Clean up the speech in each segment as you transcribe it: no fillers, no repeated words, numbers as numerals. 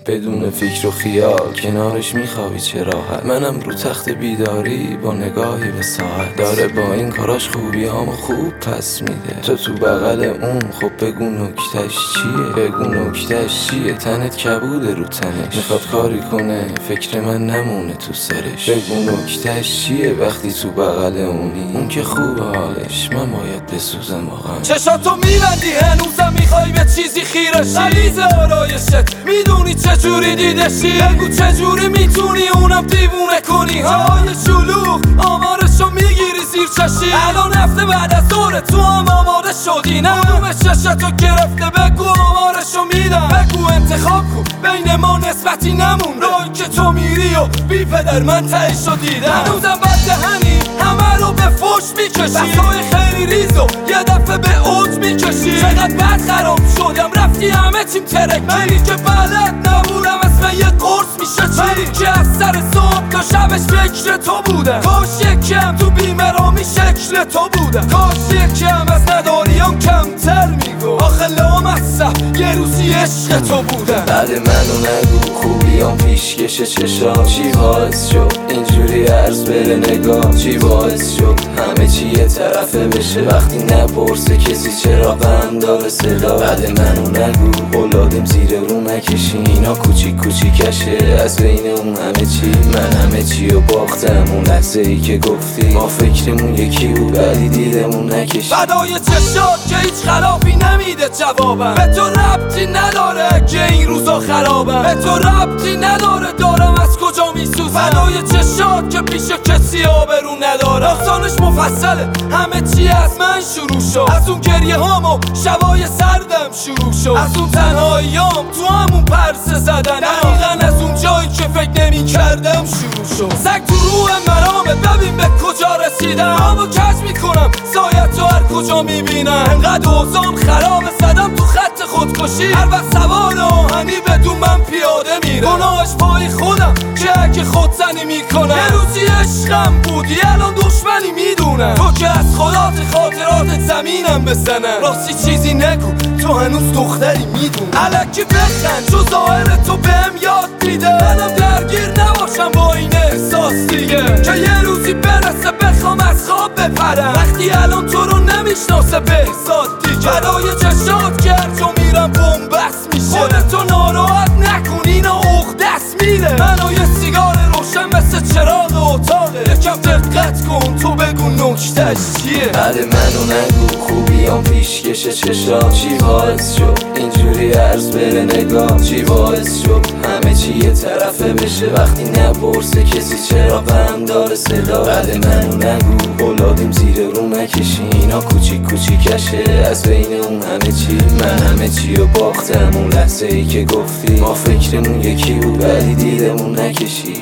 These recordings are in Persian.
بدون فکر و خیال کنارش میخوابی چه راحت. منم رو تخت بیداری با نگاهی به ساعت. داره با این کاراش خوبیامو خوب پس میده. تو بغل اون خب بگو نکتش چیه؟ بگو نکتش چیه؟ تنت کبوده رو تنش، میخواد کاری کنه فکر من نمونه تو سرش. بگو نکتش چیه وقتی تو بغل اونی؟ اون که خوبه حالش، من باید بسوزم واقعا. چشاتو میبندی هنوزم میخوای به چیزی خیرشی؟ غلیظ آرایشت میدونی چجوری دیدشی؟ بگو چجوری میتونی اونم دیوونه کنی؟ جای شلوغ آمارشو میگیری زیر چشی. الان هفته بعد از ظهر تو هم آماده شدی؟ نه علوم چشتو گرفته بگو آمارشو میدم. بگو انتخاب کن بین ما نسبتی نمون. راهی که تو میری و بی پدر من تهیشو دیدم. هنوزم بد دهنی همه رو به فوش میکشی. بسای خیلی ریزو یه دفعه به اوج میکشی. چقدر بد خراب شدم رفتی همه چیم ترکی. منی که بلد نبودم اسم یه قرص میشه چی؟ منی که از سر صبح تا شبش فکر تو بودم. کاش یکم تو بیمرامی شکل تو بودم. کاش یکم از نداریام کمتر میگو. آخه لامصب یه روزی عشق تو بودم. بعد منو نگو خوبیام پیشکش چشام. چی باعث شد اینجوری عرض بره نگاه؟ چی باعث شد همه چی یه طرفه بشه وقتی نپرسه کسی چرا غم داره صدا؟ بعد منو نگو اولادم زیر رو نکشی. اینا کوچیک کوچیکشه از بین اون همه چی. من همه چی رو باختم اون لحظه ای که گفتی ما فکرمون یکی بود ولی دیدمون نکشی. فدای چشات که هیچ خلافی نمیده جوابم. به تو ربطی نداره که این روزا خرابم. به تو ربطی نداره دارم از کجا میسوزم. فدای چشات که پیش کسی آبرو نداره. داستانش مفصله همه چی از من شروع شد. از اون گریه هام و شبای سردم شروع شد. از اون تنهاییام تو همون پرسه زدن. دقیقا از اون جایی که فکر نمی کردم شروع شد. سگ تو روح مرامه ببین به کجا رسیدم. آبو کج میکنم سایت تو هر کجا میبینم. انقدر اوزام خرابه زدم تو خط خودکشی. هر وقت سوار آهنی بدون من پیاده میره. گناهش پای خودم که اگه خودزنی میکنم. یه روزی عشقم بودی الان دشمنی میدونم. تو که از خاطرات زمینم بزنم. راستی چیزی نگو تو هنوز دختری میدونم. الکی بخند چو ظاهر تو بهم یاد میده. منم درگیر نباشم با این احساس دیگه که یه روزی برسه بخوام از خواب بپرم. وقتی الان تو رو نمیشناسه بهزاد دیگه. برای چشات که هر جا میرم بومبست میشه. خودتو ناراحت نکن اینا عقدست میره. منو یه سیگار روشن مثل چراغ اتاقه. یکم دقت کن تو بگو نکتش چیه؟ بعد منو نگو خوبیام پیشکش چشام. چی باعث شد اینجوری عرض بره نگاه؟ چی باعث شد همه چی یه طرفه بشه وقتی نپرسه کسی چرا غم داره صدا؟ بعد منو نگو اولادم زیر رو نکشی. اینا کوچیک کوچیکشه از بین اون همه چی. من همه چی رو باختم اون لحظه ای که گفتی ما فکرمون یکی بود ولی دیدمون نکشی.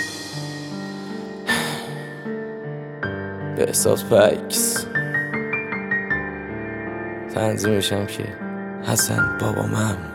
بهزاد فکس تنظیمشم که حسن بابا محمود.